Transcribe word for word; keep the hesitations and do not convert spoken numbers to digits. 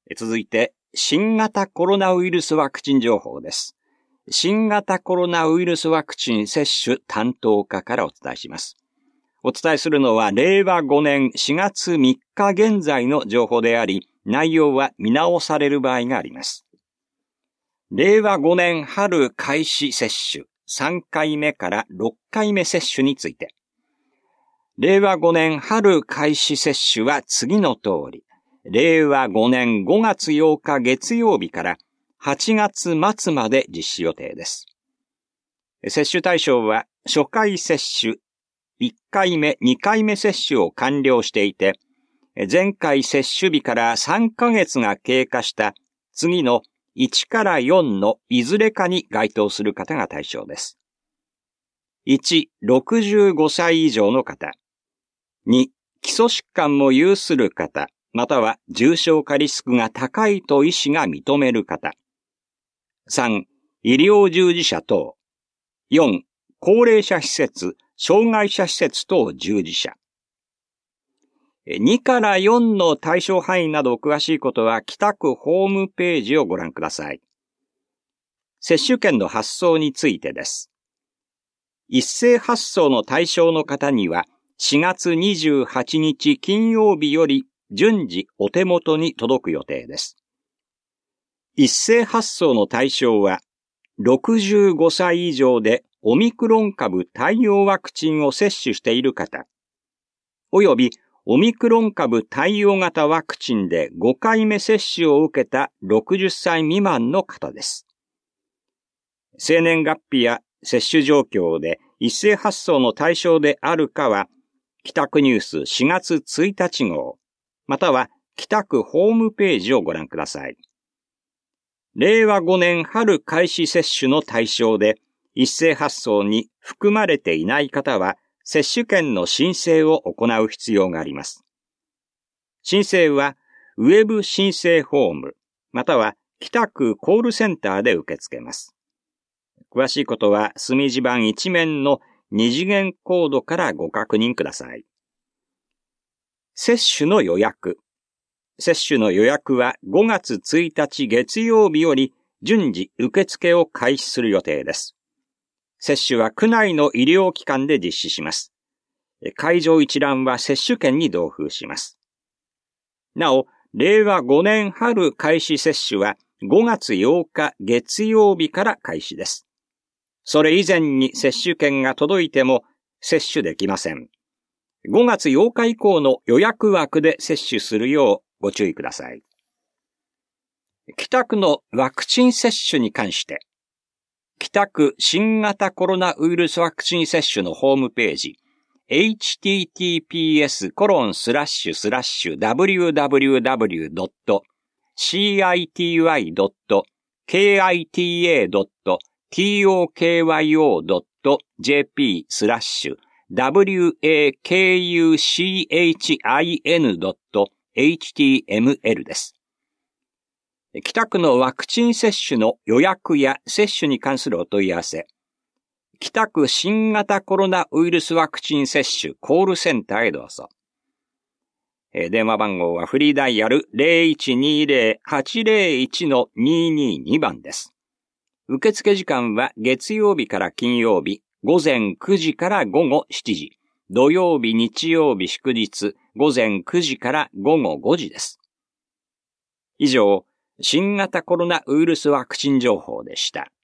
続いて、新型コロナウイルスワクチン情報です。新型コロナウイルスワクチン接種担当課からお伝えします。お伝えするのは、れいわごねんしがつみっか現在の情報であり、内容は見直される場合があります。れいわごねん春開始接種、さんかいめからろっかいめ接種について。れいわごねん春開始接種は次の通り。れいわごねんごがつようか月曜日からはちがつまつまで実施予定です。接種対象は初回接種、いっかいめ、にかいめ接種を完了していて、前回接種日からさんかげつが経過した次のいちからよんのいずれかに該当する方が対象です。いち、ろくじゅうごさい以上の方。に、基礎疾患も有する方。または重症化リスクが高いと医師が認める方。さん、医療従事者等。よん、高齢者施設、障害者施設等従事者。にからよんの対象範囲など詳しいことは北区ホームページをご覧ください。接種券の発送についてです。一斉発送の対象の方にはしがつにじゅうはちにち金曜日より順次お手元に届く予定です。一斉発送の対象は、ろくじゅうごさい以上でオミクロン株対応ワクチンを接種している方、およびオミクロン株対応型ワクチンでごかいめ接種を受けたろくじゅっさい未満の方です。生年月日や接種状況で一斉発送の対象であるかは、北区ニュースしがつついたち号、または北区ホームページをご覧ください。れいわごねん春開始接種の対象で一斉発送に含まれていない方は接種券の申請を行う必要があります。申請はウェブ申請フォームまたは北区コールセンターで受け付けます。詳しいことは墨字版一面の二次元コードからご確認ください。接種の予約。接種の予約はごがつついたち月曜日より順次受付を開始する予定です。接種は区内の医療機関で実施します。会場一覧は接種券に同封します。なお、れいわごねん春開始接種はごがつようか月曜日から開始です。それ以前に接種券が届いても接種できません。ごがつようか以降の予約枠で接種するようご注意ください。北区のワクチン接種に関して、北区新型コロナウイルスワクチン接種のホームページ、エイチティーティーピーエスコロンスラッシュスラッシュダブリューダブリューダブリュードットシーアイティーワイドットケーアイティーエードットトーキョードットジェーピースラッシュダブリューエーケーユーシーエイチアイエヌドットエイチティーエムエル です。北区のワクチン接種の予約や接種に関するお問い合わせ、北区新型コロナウイルスワクチン接種コールセンターへどうぞ。電話番号はフリーダイヤル ゼロいちにゼロ はちゼロいち にーにーに 番です。受付時間は月曜日から金曜日、午前くじから午後しちじ、土曜日、日曜日、祝日、午前くじから午後ごじです。以上、新型コロナウイルスワクチン情報でした。